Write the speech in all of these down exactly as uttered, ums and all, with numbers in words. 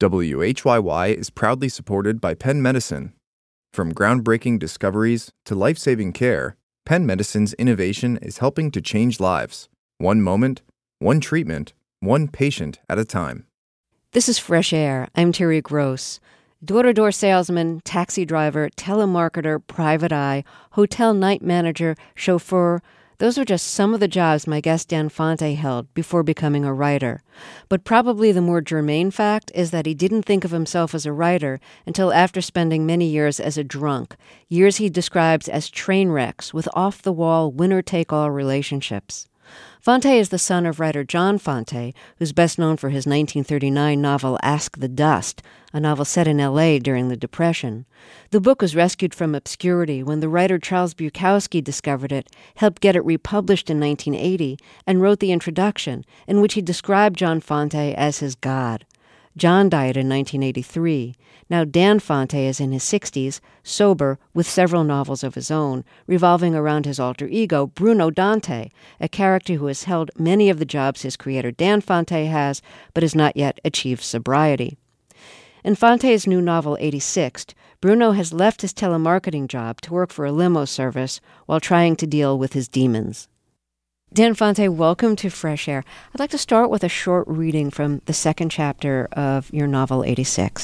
W H Y Y is proudly supported by Penn Medicine. From groundbreaking discoveries to life-saving care, Penn Medicine's innovation is helping to change lives, one moment, one treatment, one patient at a time. This is Fresh Air. I'm Terry Gross. Door-to-door salesman, taxi driver, telemarketer, private eye, hotel night manager, chauffeur. Those are just some of the jobs my guest Dan Fante held before becoming a writer. But probably the more germane fact is that he didn't think of himself as a writer until after spending many years as a drunk, years he describes as train wrecks with off-the-wall, winner-take-all relationships. Fante is the son of writer John Fante, who's best known for his nineteen thirty-nine novel Ask the Dust, a novel set in L A during the Depression. The book was rescued from obscurity when the writer Charles Bukowski discovered it, helped get it republished in nineteen eighty, and wrote the introduction, in which he described John Fante as his god. John died in nineteen eighty-three. Now Dan Fante is in his sixties, sober, with several novels of his own, revolving around his alter ego, Bruno Dante, a character who has held many of the jobs his creator Dan Fante has, but has not yet achieved sobriety. In Fante's new novel, eighty-six, Bruno has left his telemarketing job to work for a limo service while trying to deal with his demons. Dan Fante, welcome to Fresh Air. I'd like to start with a short reading from the second chapter of your novel, eighty-six.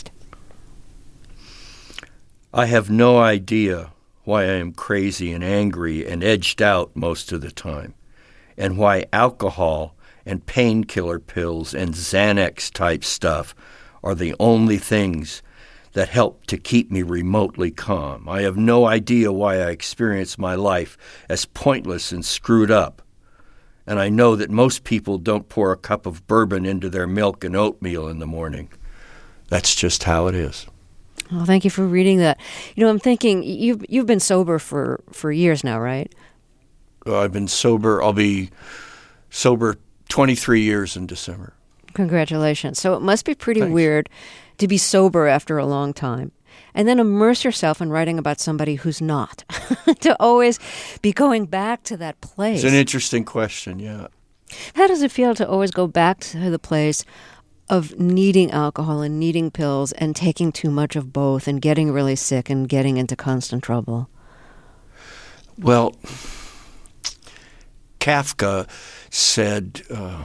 I have no idea why I am crazy and angry and edged out most of the time, and why alcohol and painkiller pills and Xanax-type stuff are the only things that help to keep me remotely calm. I have no idea why I experience my life as pointless and screwed up. And I know that most people don't pour a cup of bourbon into their milk and oatmeal in the morning. That's just how it is. Well, thank you for reading that. You know, I'm thinking, you've you've been sober for, for years now, right? Uh, I've been sober. I'll be sober twenty-three years in December. Congratulations. So it must be pretty Thanks. weird to be sober after a long time and then immerse yourself in writing about somebody who's not, to always be going back to that place. It's an interesting question, yeah. How does it feel to always go back to the place of needing alcohol and needing pills and taking too much of both and getting really sick and getting into constant trouble? Well, Kafka said uh,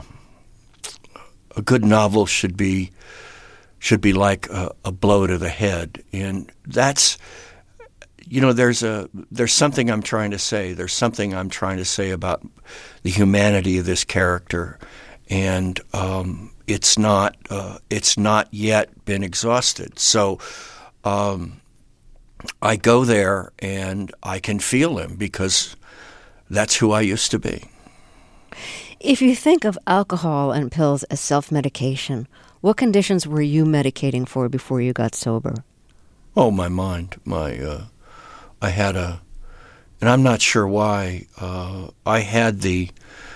a good novel should be should be like a, a blow to the head, and that's, you know, there's a there's something I'm trying to say. There's something I'm trying to say about the humanity of this character, and um, it's not uh, it's not yet been exhausted. So um, I go there and I can feel him because that's who I used to be. If you think of alcohol and pills as self-medication, what conditions were you medicating for before you got sober? Oh, my mind. My, uh, I had a, and I'm not sure why, uh, I had the,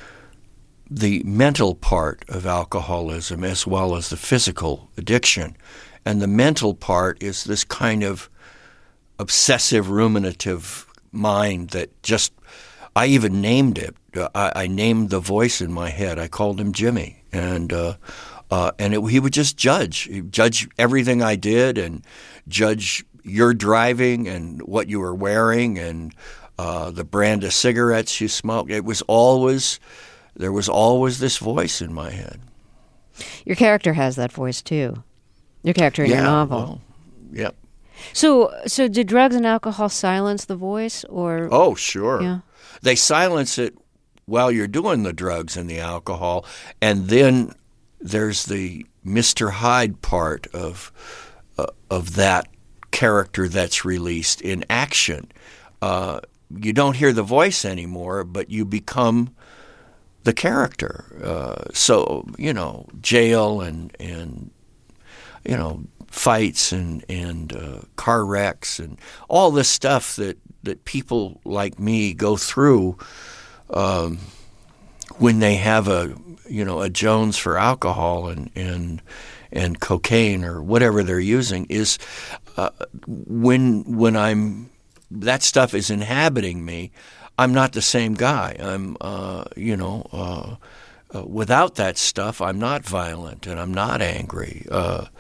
the mental part of alcoholism as well as the physical addiction. And the mental part is this kind of obsessive, ruminative mind that just, I even named it. I, I named the voice in my head. I called him Jimmy. And, uh, Uh, and it, he would just judge, He'd judge everything I did and judge your driving and what you were wearing and uh, the brand of cigarettes you smoked. It was always, there was always this voice in my head. Your character has that voice too. Your character in yeah, your novel. Well, yep. So, so did drugs and alcohol silence the voice, or? Oh, sure. Yeah. They silence it while you're doing the drugs and the alcohol, and then there's the Mister Hyde part of uh, of that character that's released in action. Uh, you don't hear the voice anymore, but you become the character. Uh, so, you know, jail and, and you know, fights and, and uh, car wrecks and all this stuff that, that people like me go through um, when they have a you know, a Jones for alcohol and and and cocaine or whatever they're using is uh, when when I'm that stuff is inhabiting me, I'm not the same guy. I'm uh, you know uh, uh, without that stuff, I'm not violent and I'm not angry. Uh,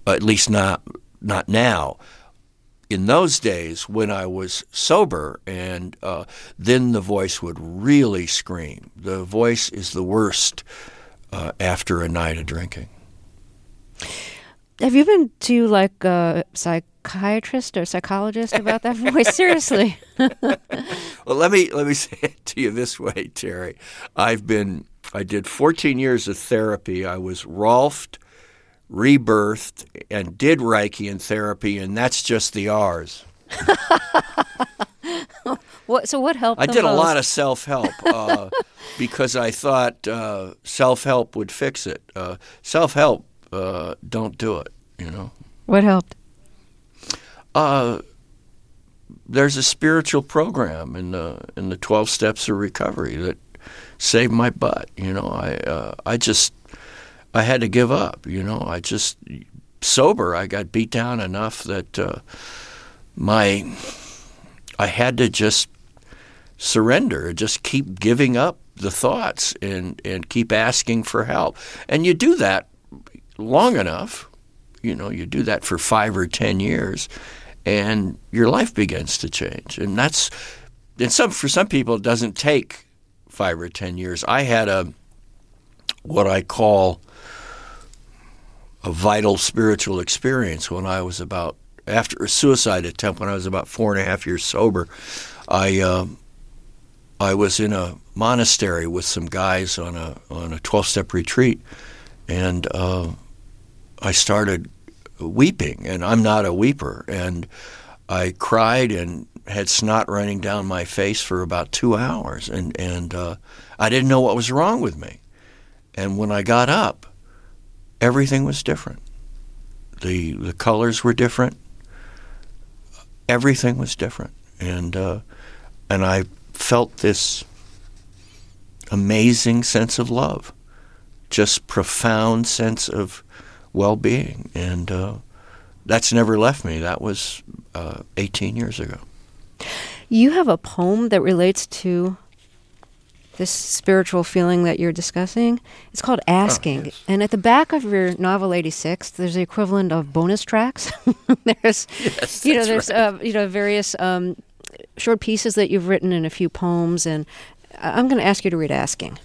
at least not not now. In those days, when I was sober, and uh, then the voice would really scream. The voice is the worst uh, after a night of drinking. Have you been to like a psychiatrist or psychologist about that voice? Seriously. Well, let me let me say it to you this way, Terry. I've been I did fourteen years of therapy. I was Rolfed, rebirthed, and did Reiki in therapy, and that's just the R's. What, so what helped I the did most? a lot of self-help uh, because I thought uh, self-help would fix it. Uh, self-help, uh, don't do it, you know. What helped? Uh, there's a spiritual program in the in the twelve Steps of Recovery that saved my butt. You know, I uh, I just I had to give up. You know, I just sober. I got beat down enough that uh, my I had to just surrender, just keep giving up the thoughts and and keep asking for help. And you do that long enough. You know, you do that for five or ten years. And your life begins to change, and that's, and some for some people it doesn't take five or ten years. I had a what I call a vital spiritual experience when I was about after a suicide attempt when I was about four and a half years sober. I uh, I was in a monastery with some guys on a on a twelve step retreat, and uh, I started weeping, and I'm not a weeper, and I cried and had snot running down my face for about two hours, and and uh, I didn't know what was wrong with me. And when I got up, everything was different. The the colors were different. Everything was different, and uh, and I felt this amazing sense of love, just profound sense of well-being, and uh, that's never left me. That was uh, eighteen years ago. You have a poem that relates to this spiritual feeling that you're discussing. It's called Asking. Oh, yes. And at the back of your novel eighty-six, there's the equivalent of bonus tracks. there's, yes, you know, that's there's, right. uh, you know, various um, short pieces that you've written and a few poems. And I'm going to ask you to read Asking.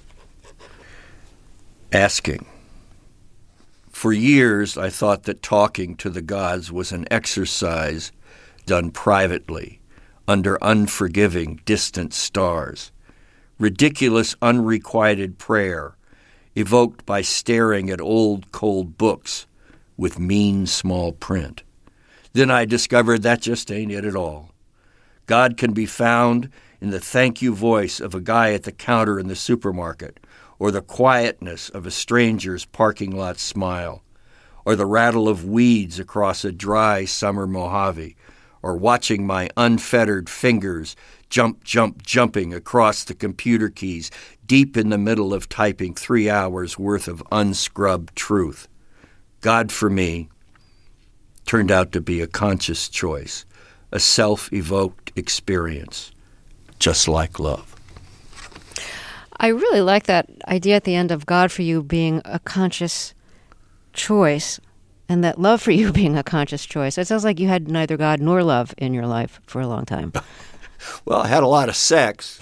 Asking. For years, I thought that talking to the gods was an exercise done privately, under unforgiving, distant stars. Ridiculous, unrequited prayer, evoked by staring at old, cold books with mean, small print. Then I discovered that just ain't it at all. God can be found in the thank you voice of a guy at the counter in the supermarket, or the quietness of a stranger's parking lot smile, or the rattle of weeds across a dry summer Mojave, or watching my unfettered fingers jump, jump, jumping across the computer keys deep in the middle of typing three hours worth of unscrubbed truth. God for me turned out to be a conscious choice, a self-evoked experience, just like love. I really like that idea at the end of God for you being a conscious choice, and that love for you being a conscious choice. It sounds like you had neither God nor love in your life for a long time. Well, I had a lot of sex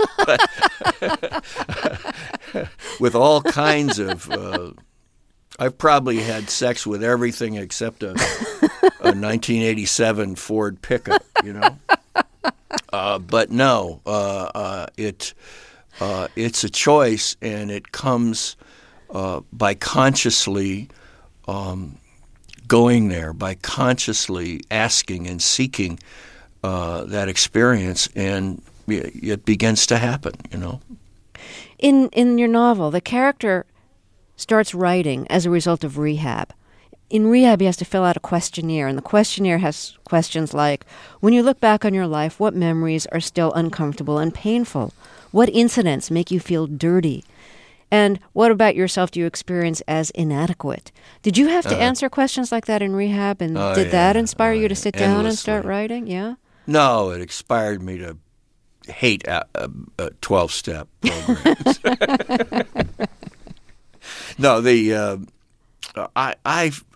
with all kinds of. Uh, I've probably had sex with everything except a, a nineteen eighty-seven Ford pickup, you know. Uh, but no, uh, uh, it. Uh, it's a choice, and it comes uh, by consciously um, going there, by consciously asking and seeking uh, that experience, and it begins to happen, you know. In in your novel, the character starts writing as a result of rehab. In rehab, he has to fill out a questionnaire, and the questionnaire has questions like, when you look back on your life, what memories are still uncomfortable and painful? What incidents make you feel dirty? And what about yourself do you experience as inadequate? Did you have to uh, answer questions like that in rehab? And oh, did yeah, that inspire oh, you to sit endlessly. down and start writing? Yeah? No, it inspired me to hate uh, uh, twelve-step programs. No, the uh, I, I've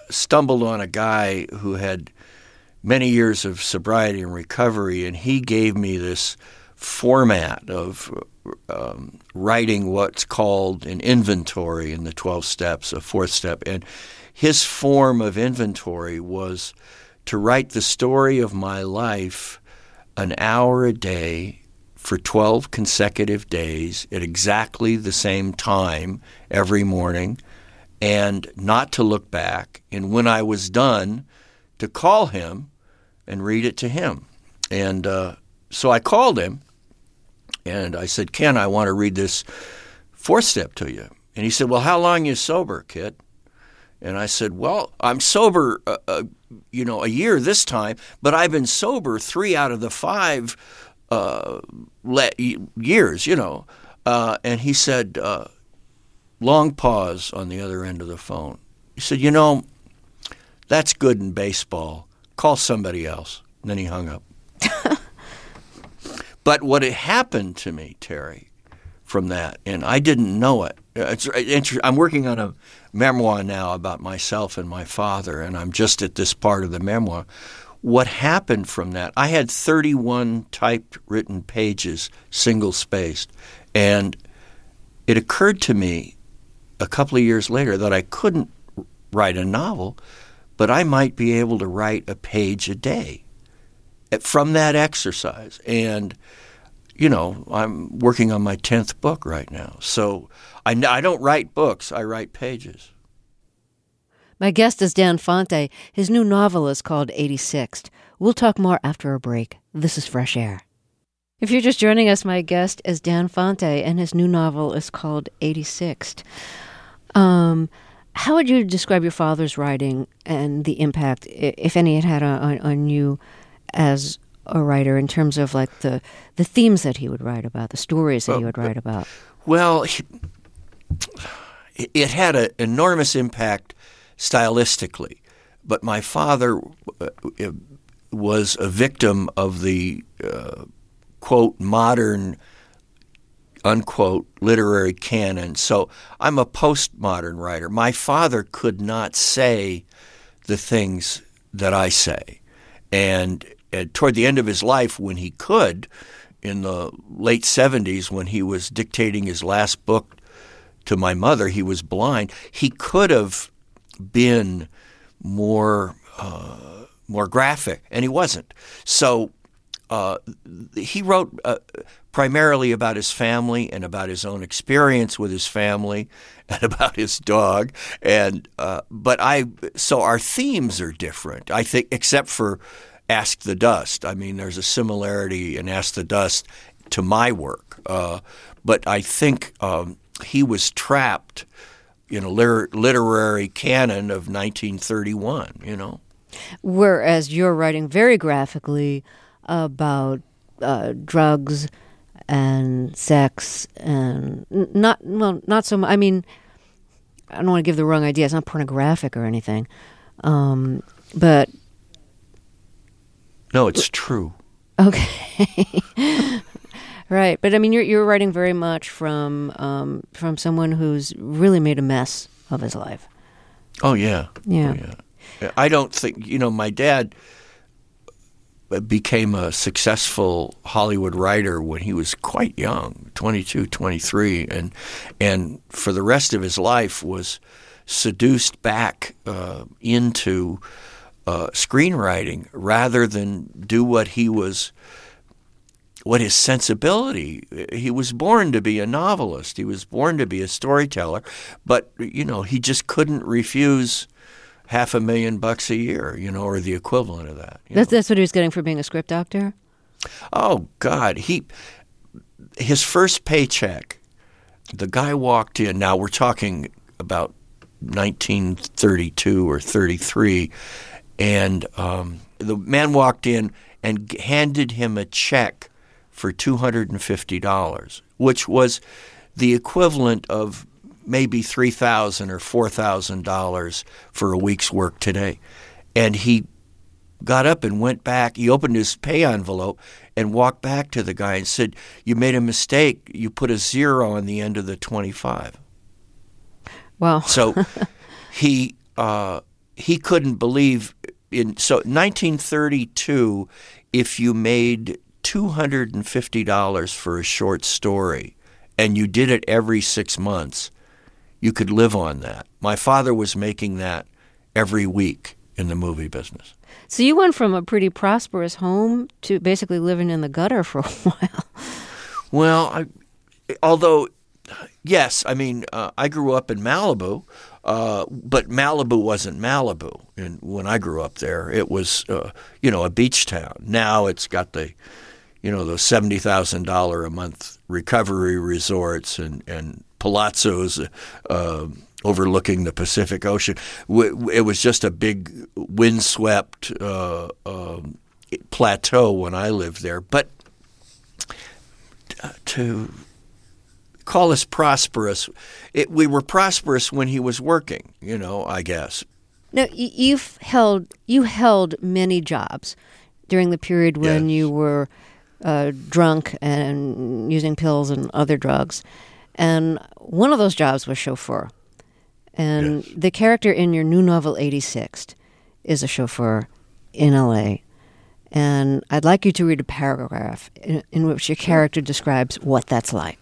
stumbled on a guy who had many years of sobriety and recovery, and he gave me this format of um, writing what's called an inventory in the twelve steps, a fourth step. And his form of inventory was to write the story of my life an hour a day for twelve consecutive days at exactly the same time every morning, and not to look back. And when I was done, to call him and read it to him. And uh, so I called him, and I said, Ken, I want to read this fourth step to you. And he said, well, how long are you sober, kid? And I said, well, I'm sober, uh, uh, you know, a year this time, but I've been sober three out of the five uh, le- years, you know. Uh, and he said, uh, long pause on the other end of the phone. He said, you know, that's good in baseball. Call somebody else. And then he hung up. But what had happened to me, Terry, from that, and I didn't know it. It's, it's, I'm working on a memoir now about myself and my father, and I'm just at this part of the memoir. What happened from that, I had thirty-one typed written pages, single-spaced, and it occurred to me a couple of years later that I couldn't write a novel, but I might be able to write a page a day from that exercise. And, you know, I'm working on my tenth book right now. So I, I don't write books, I write pages. My guest is Dan Fonte. His new novel is called eighty-sixth. We'll talk more after a break. This is Fresh Air. If you're just joining us, my guest is Dan Fonte, and his new novel is called eighty-sixth. Um, how would you describe your father's writing and the impact, if any, it had on, on you as a writer in terms of like the, the themes that he would write about, the stories that well, he would write about? Well, he, it had an enormous impact stylistically, but my father was a victim of the, uh, quote, modern, unquote, literary canon. So I'm a postmodern writer. My father could not say the things that I say. And And toward the end of his life, when he could, in the late seventies, when he was dictating his last book to my mother, he was blind. He could have been more uh, more graphic, and he wasn't. So uh, he wrote uh, primarily about his family and about his own experience with his family and about his dog. And uh, but I so our themes are different, I think, except for Ask the Dust. I mean, there's a similarity in Ask the Dust to my work. Uh, but I think um, he was trapped in a liter- literary canon of nineteen thirty-one, you know. Whereas you're writing very graphically about uh, drugs and sex and not, well, not so much. I mean, I don't want to give the wrong idea. It's not pornographic or anything. Um, but No, it's true. Okay. Right. But I mean, you're you're writing very much from um, from someone who's really made a mess of his life. Oh, yeah. Yeah. Oh, yeah. I don't think, you know, my dad became a successful Hollywood writer when he was quite young, twenty-two, twenty-three, and and for the rest of his life was seduced back uh, into Uh, screenwriting rather than do what he was, what his sensibility. He was born to be a novelist. He was born to be a storyteller, but you know he just couldn't refuse half a million bucks a year, you know, or the equivalent of that. That's know. that's what he was getting for being a script doctor. Oh God, he his first paycheck. The guy walked in. Now we're talking about nineteen thirty-two or thirty-three. And um, the man walked in and handed him a check for two hundred fifty dollars, which was the equivalent of maybe three thousand dollars or four thousand dollars for a week's work today. And he got up and went back. He opened his pay envelope and walked back to the guy and said, "You made a mistake. You put a zero on the end of the twenty-five." Wow. So he uh, he couldn't believe in so nineteen thirty-two, if you made two hundred fifty dollars for a short story and you did it every six months, you could live on that. My father was making that every week in the movie business. So you went from a pretty prosperous home to basically living in the gutter for a while. Well, I, although, yes, I mean, uh, I grew up in Malibu, uh, but Malibu wasn't Malibu. And when I grew up there, it was, uh, you know, a beach town. Now it's got the, you know, those seventy thousand dollars a month recovery resorts and, and palazzos uh, overlooking the Pacific Ocean. It was just a big windswept uh, uh, plateau when I lived there. But to call us prosperous, it, we were prosperous when he was working, you know, I guess. Now, you've held you held many jobs during the period when yes. you were uh, drunk and using pills and other drugs. And one of those jobs was chauffeur. And yes. the character in your new novel, eighty-six, is a chauffeur in L A. And I'd like you to read a paragraph in, in which your character describes what that's like.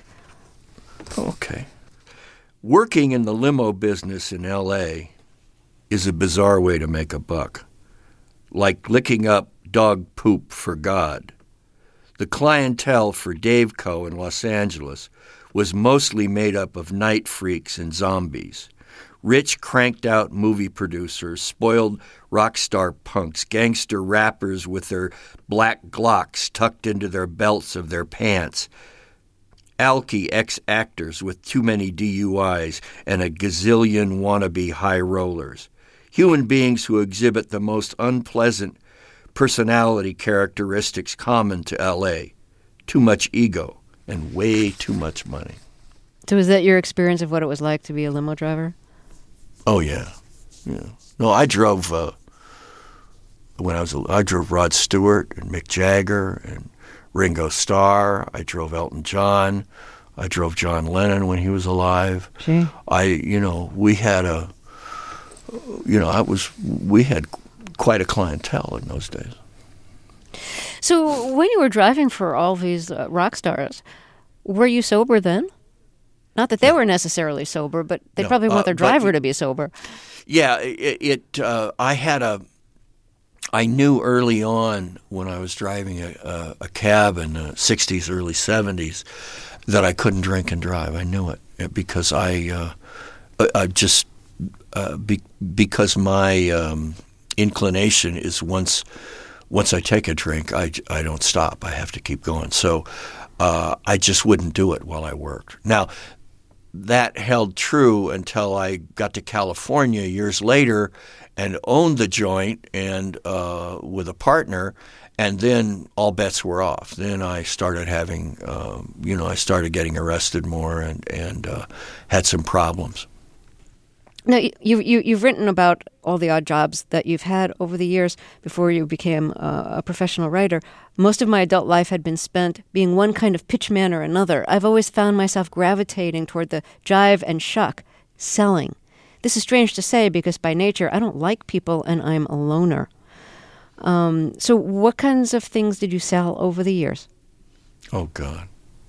Okay. Working in the limo business in L A is a bizarre way to make a buck. Like licking up dog poop for God. The clientele for Dave Co. in Los Angeles was mostly made up of night freaks and zombies. Rich, cranked-out movie producers, spoiled rock star punks, gangster rappers with their black Glocks tucked into their belts of their pants, alky ex-actors with too many D U Is, and a gazillion wannabe high rollers. Human beings who exhibit the most unpleasant personality characteristics common to L A. Too much ego and way too much money. So is that your experience of what it was like to be a limo driver? Oh, yeah. yeah. No, I drove, uh, when I was, a, I drove Rod Stewart and Mick Jagger and Ringo Starr. I drove Elton John. I drove John Lennon when he was alive. Gee. I, you know, we had a, you know, I was, we had quite a clientele in those days. So when you were driving for all these uh, rock stars, were you sober then? Not that they no. were necessarily sober, but they No, probably want uh, their driver but, to be sober. Yeah, it, it uh, I had a, I knew early on when I was driving a, a, a cab in the sixties, early seventies, that I couldn't drink and drive. I knew it because I, uh, I just, uh, be, because my um, inclination is once, once I take a drink, I, I don't stop. I have to keep going. So uh, I just wouldn't do it while I worked. Now, that held true until I got to California years later and owned the joint and uh, with a partner, and then all bets were off. Then I started having, uh, you know, I started getting arrested more and, and uh, had some problems. Now, you, you, you've written about all the odd jobs that you've had over the years before you became uh, a professional writer. Most of my adult life had been spent being one kind of pitchman or another. I've always found myself gravitating toward the jive and shuck, selling. This is strange to say because by nature I don't like people and I'm a loner. Um, so what kinds of things did you sell over the years? Oh, God.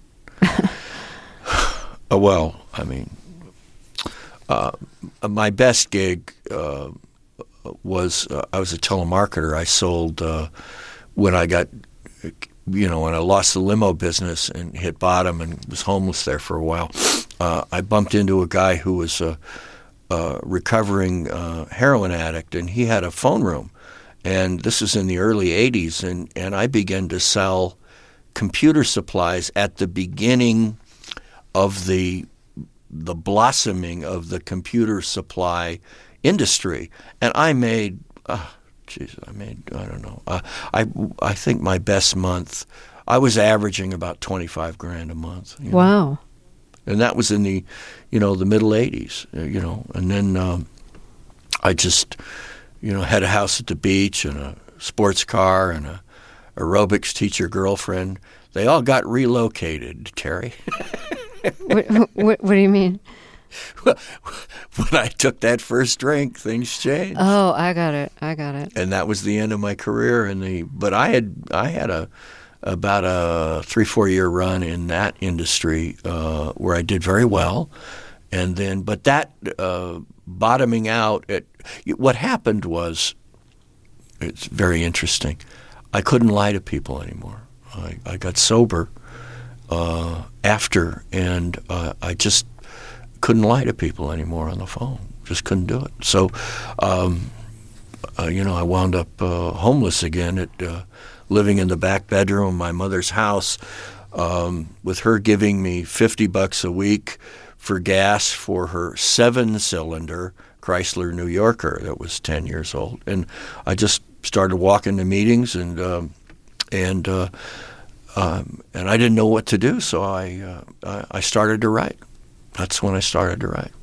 oh, well, I mean... Uh, my best gig uh, was uh, I was a telemarketer. I sold uh, when I got, you know, when I lost the limo business and hit bottom and was homeless there for a while. Uh, I bumped into a guy who was a, a recovering uh, heroin addict, and he had a phone room. And this was in the early eighties, and, and I began to sell computer supplies at the beginning of the the blossoming of the computer supply industry. And I made, uh, geez, I made, I don't know, uh, I I think my best month, I was averaging about twenty-five grand a month. You know? Wow. And that was in the, you know, the middle eighties, you know. And then um, I just, you know, had a house at the beach and a sports car and a aerobics teacher girlfriend. They all got relocated, Terry. what, what, what do you mean? when I took that first drink, things changed. Oh, I got it. I got it. And that was the end of my career in the. But I had I had a about a three four year run in that industry uh, where I did very well, and then but that uh, bottoming out. At, what happened was, it's very interesting. I couldn't lie to people anymore. I, I got sober uh, after, and uh, I just couldn't lie to people anymore on the phone. Just couldn't do it. So, um, uh, you know, I wound up uh, homeless again, at uh, living in the back bedroom of my mother's house, um, with her giving me fifty bucks a week for gas for her seven-cylinder Chrysler New Yorker that was ten years old. And I just started walking to meetings, and um, and uh, um, and I didn't know what to do, so I uh, I started to write. That's when I started to write.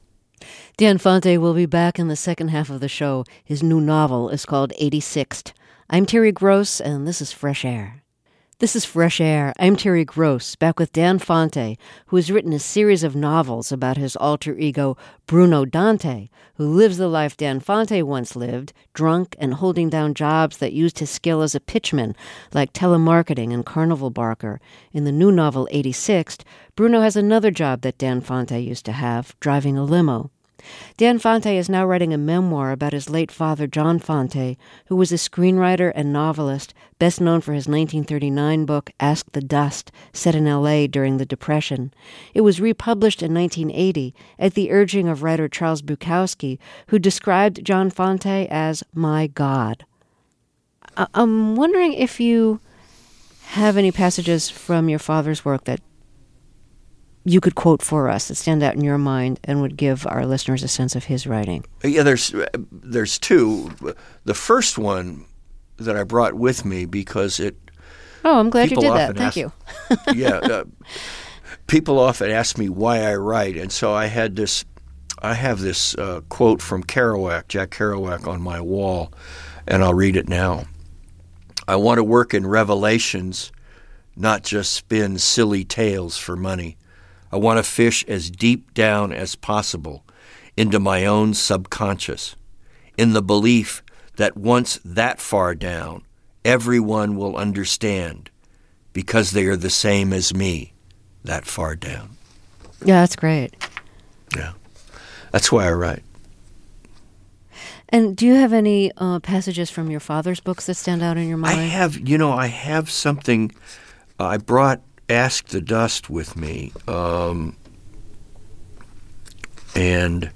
Dan Fonte will be back in the second half of the show. His new novel is called eighty-sixth. I'm Terry Gross, and this is Fresh Air. This is Fresh Air. I'm Terry Gross, back with Dan Fonte, who has written a series of novels about his alter ego, Bruno Dante, who lives the life Dan Fonte once lived, drunk and holding down jobs that used his skill as a pitchman, like telemarketing and carnival barker. In the new novel, eighty-sixth, Bruno has another job that Dan Fonte used to have, driving a limo. Dan Fonte is now writing a memoir about his late father, John Fonte, who was a screenwriter and novelist, best known for his nineteen thirty-nine book, Ask the Dust, set in L A during the Depression. It was republished in nineteen eighty at the urging of writer Charles Bukowski, who described John Fonte as my God. I- I'm wondering if you have any passages from your father's work that you could quote for us that stand out in your mind and would give our listeners a sense of his writing. Yeah, there's there's two. The first one that I brought with me because it. Oh, I'm glad you did that. Thank ask, you. yeah, uh, people often ask me why I write, and so I had this. I have this uh, quote from Kerouac, Jack Kerouac, on my wall, and I'll read it now. I want to work in revelations, not just spin silly tales for money. I want to fish as deep down as possible into my own subconscious, in the belief that once that far down, everyone will understand because they are the same as me, that far down. Yeah, that's great. Yeah, that's why I write. And do you have any uh, passages from your father's books that stand out in your mind? I have, you know, I have something. Uh, I brought Ask the Dust with me, um, and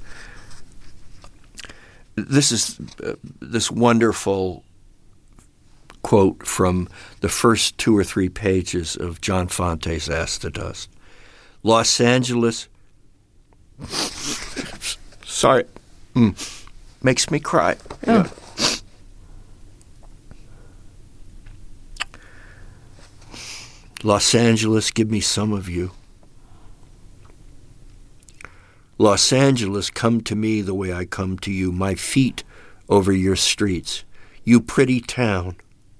this is uh, this wonderful quote from the first two or three pages of John Fonte's Ask the Dust. Los Angeles, sorry, mm, makes me cry. Oh. Yeah. Los Angeles, give me some of you. Los Angeles, come to me the way I come to you, my feet over your streets. You pretty town.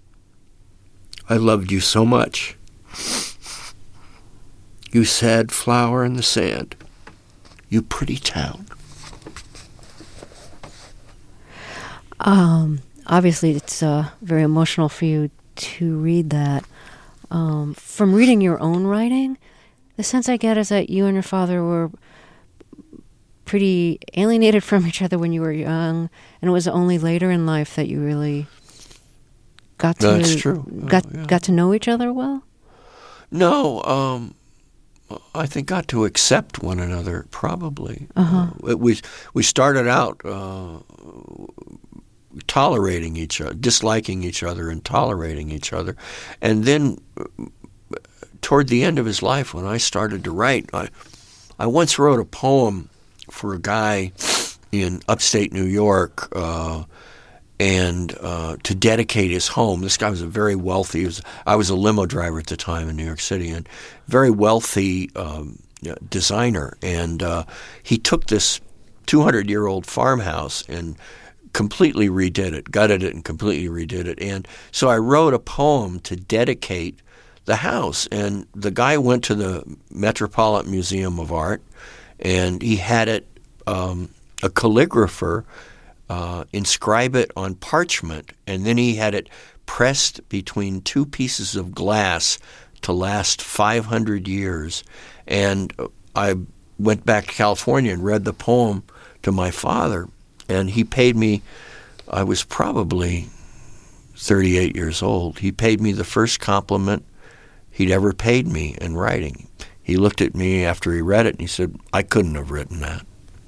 I loved you so much. You sad flower in the sand. You pretty town. Um, obviously, it's uh, very emotional for you to read that. Um, from reading your own writing, the sense I get is that you and your father were pretty alienated from each other when you were young, and it was only later in life that you really got to That's true. got Oh, yeah. got to know each other well. No, um, I think got to accept one another. Probably. Uh-huh. Uh, we we started out uh, tolerating each other, disliking each other, and tolerating each other, and then uh, toward the end of his life, when I started to write, I I once wrote a poem for a guy in upstate New York. Uh, and uh, to dedicate his home. This guy was a very wealthy, was, I was a limo driver at the time in New York City, and very wealthy um, designer. And uh, he took this two hundred year old farmhouse and completely redid it, gutted it and completely redid it. And so I wrote a poem to dedicate the house. And the guy went to the Metropolitan Museum of Art and he had it, um, a calligrapher, uh, inscribe it on parchment, and then he had it pressed between two pieces of glass to last five hundred years. And I went back to California and read the poem to my father, and he paid me, I was probably thirty-eight years old. He paid me the first compliment he'd ever paid me in writing. He looked at me after he read it and he said, I couldn't have written that.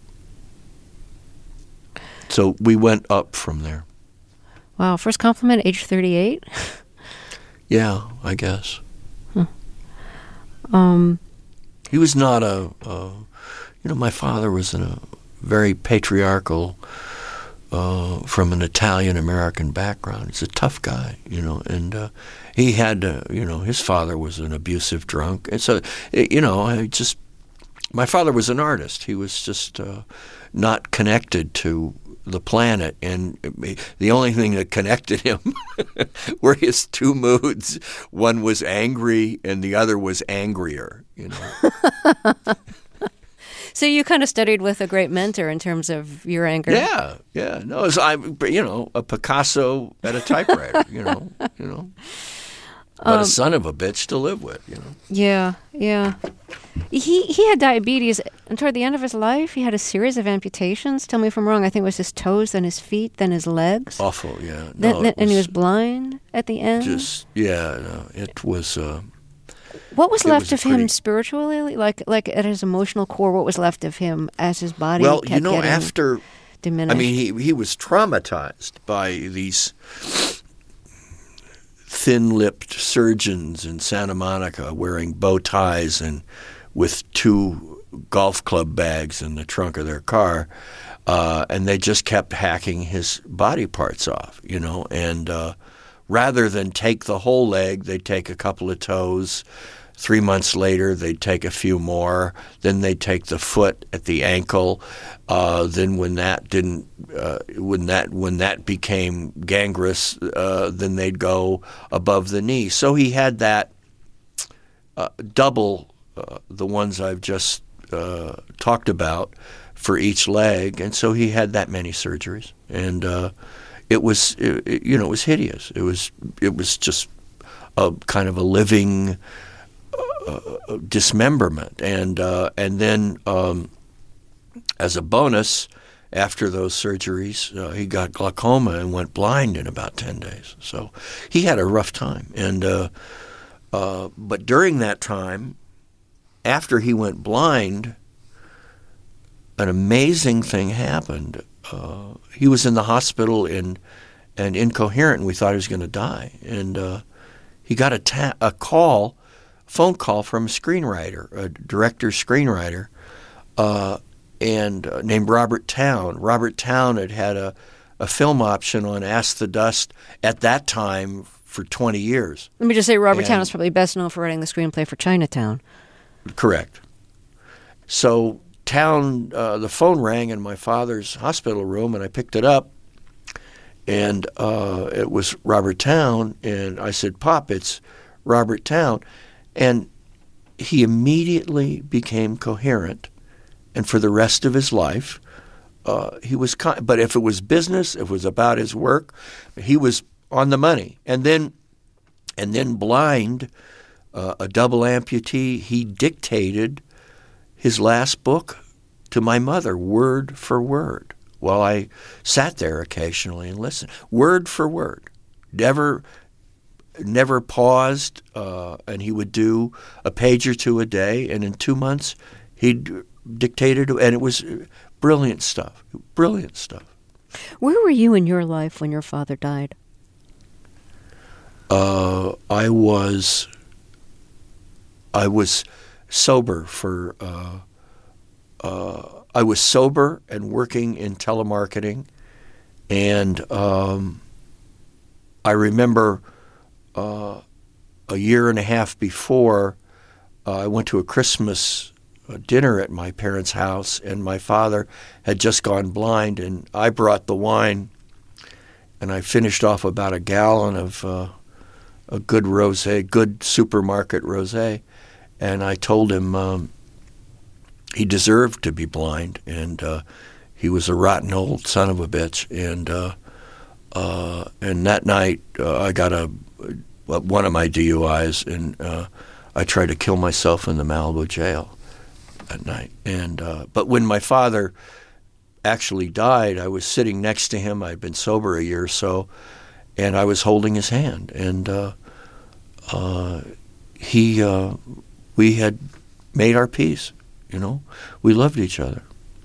So we went up from there. Wow, first compliment, age thirty-eight? Yeah, I guess. Huh. Um, he was not a, a, you know, my father was in a very patriarchal, uh, from an Italian-American background. He's a tough guy, you know, and uh, he had, uh, you know, his father was an abusive drunk. And so, it, you know, I just, my father was an artist. He was just uh, not connected to the planet, and the only thing that connected him were his two moods. One was angry, and the other was angrier. You know. So you kind of studied with a great mentor in terms of your anger. Yeah, yeah. No, it's, I, you know, a Picasso at a typewriter. you know, you know. But um, a son of a bitch to live with. You know. Yeah, yeah. He he had diabetes, and toward the end of his life, he had a series of amputations. Tell me if I'm wrong. I think it was his toes, then his feet, then his legs. Awful, yeah. No, then, then, and he was blind at the end. Just yeah, no, it was. Uh, what was left was of pretty... him spiritually, like like at his emotional core? What was left of him as his body? Well, kept you know, getting after diminished? I mean, he he was traumatized by these thin-lipped surgeons in Santa Monica wearing bow ties and with two golf club bags in the trunk of their car, uh, and they just kept hacking his body parts off, you know, and uh, rather than take the whole leg, they'd take a couple of toes. Three months later, they'd take a few more. Then they'd take the foot at the ankle. Uh, then, when that didn't, uh, when that when that became gangrenous, uh, then they'd go above the knee. So he had that uh, double uh, the ones I've just uh, talked about for each leg, and so he had that many surgeries, and uh, it was, it, it, you know, it was hideous. It was, it was just a kind of a living. Uh, dismemberment, and uh, and then um, as a bonus, after those surgeries, uh, he got glaucoma and went blind in about ten days. So he had a rough time, and uh, uh, but during that time, after he went blind, an amazing thing happened. Uh, he was in the hospital in and incoherent, and we thought he was going to die, and uh, he got a ta- a call. phone call from a screenwriter, a director-screenwriter, uh, and uh, named Robert Towne. Robert Towne had had a, a film option on Ask the Dust at that time for twenty years. Let me just say Robert and, Towne is probably best known for writing the screenplay for Chinatown. Correct. So Towne, uh, the phone rang in my father's hospital room, and I picked it up, and uh, it was Robert Towne, and I said, Pop, it's Robert Towne. And he immediately became coherent, and for the rest of his life, uh, he was. Con- but if it was business, if it was about his work, he was on the money. And then, and then blind, uh, a double amputee, he dictated his last book to my mother, word for word, while I sat there occasionally and listened, word for word, never. Never paused, uh, and he would do a page or two a day, and in two months he'd dictated, and it was brilliant stuff, brilliant stuff. Where were you in your life when your father died? Uh, I was, I was sober for, uh, uh, I was sober and working in telemarketing, and um, I remember Uh, a year and a half before, uh, I went to a Christmas uh, dinner at my parents' house, and my father had just gone blind, and I brought the wine, and I finished off about a gallon of uh, a good rosé, good supermarket rosé, and I told him, um, he deserved to be blind, and uh, he was a rotten old son of a bitch. And uh, uh, and that night, uh, I got a one of my D U Is, and uh, I tried to kill myself in the Malibu jail that night. And uh, but when my father actually died, I was sitting next to him. I'd been sober a year or so, and I was holding his hand. And uh, uh, he, uh, we had made our peace. You know, we loved each other.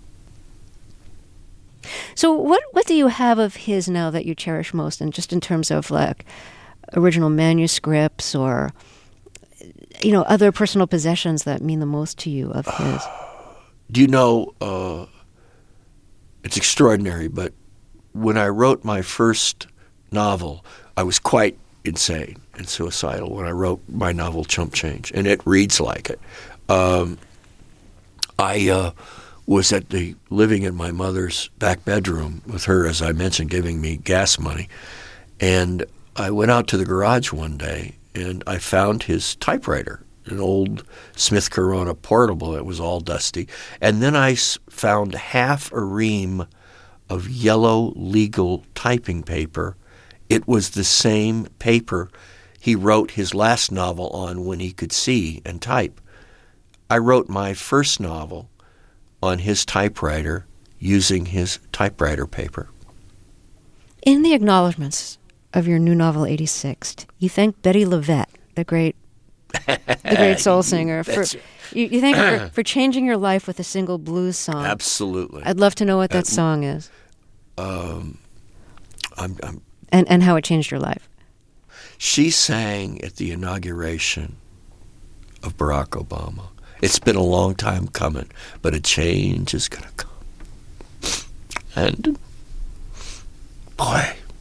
So, what what do you have of his now that you cherish most, and just in terms of like original manuscripts or, you know, other personal possessions that mean the most to you of his? Do you know? Uh, It's extraordinary, but when I wrote my first novel, I was quite insane and suicidal when I wrote my novel Chump Change, and it reads like it. Um, I uh, was at the living in my mother's back bedroom with her, as I mentioned, giving me gas money, and I went out to the garage one day, and I found his typewriter, an old Smith Corona portable that was all dusty. And then I found half a ream of yellow legal typing paper. It was the same paper he wrote his last novel on when he could see and type. I wrote my first novel on his typewriter using his typewriter paper. In the acknowledgments of your new novel, eighty-six, you thank Betty LaVette, the great the great soul singer, for you, you thank her for, for changing your life with a single blues song. Absolutely. I'd love to know what that Uh, song is. Um, I'm, I'm, and and how it changed your life. She sang at the inauguration of Barack Obama. It's been a long time coming, but a change is going to come. And, boy,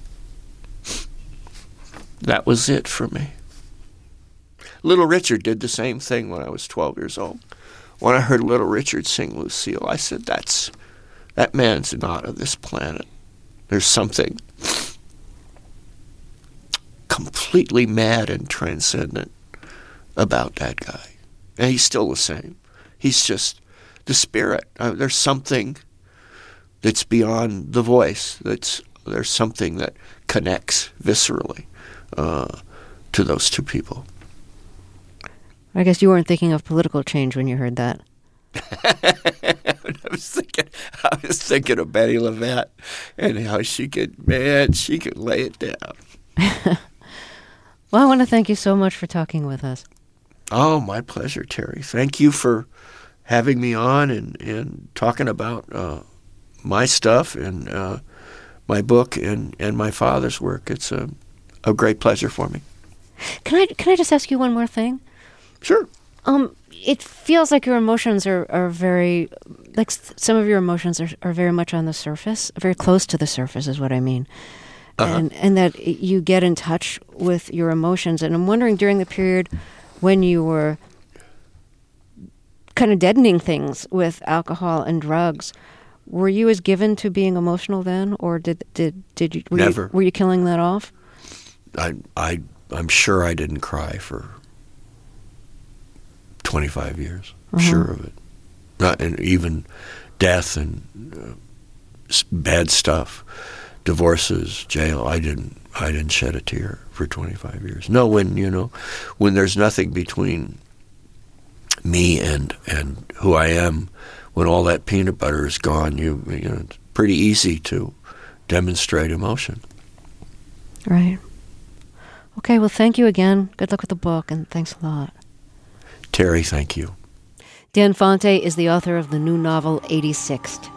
that was it for me. Little Richard did the same thing when I was twelve years old. When I heard Little Richard sing Lucille, I said, that's, that man's not of this planet. There's something completely mad and transcendent about that guy. And he's still the same. He's just the spirit. Uh, there's something that's beyond the voice. That's There's something that connects viscerally uh, to those two people. I guess you weren't thinking of political change when you heard that. I was thinking, I was thinking of Betty LaVette and how she could, man, she could lay it down. Well, I want to thank you so much for talking with us. Oh, my pleasure, Terry. Thank you for having me on and, and talking about uh, my stuff and uh, my book and, and my father's work. It's a, a great pleasure for me. Can I can I just ask you one more thing? Sure. Um, it feels like your emotions are, are very, like some of your emotions are, are very much on the surface, very close to the surface is what I mean. Uh-huh. And and that you get in touch with your emotions. And I'm wondering, during the period when you were kind of deadening things with alcohol and drugs, were you as given to being emotional then, or did did did you were Never. you, were you killing that off? I I I'm sure I didn't cry for twenty-five years. I'm Uh-huh. sure of it. Not and even death and uh, s- bad stuff, divorces, jail. I didn't. I didn't shed a tear for twenty-five years. No, when you know, when there's nothing between me and and who I am, when all that peanut butter is gone, you you know, it's pretty easy to demonstrate emotion. Right. Okay, well, thank you again. Good luck with the book, and thanks a lot. Terry, thank you. Dan Fonte is the author of the new novel, eighty-six.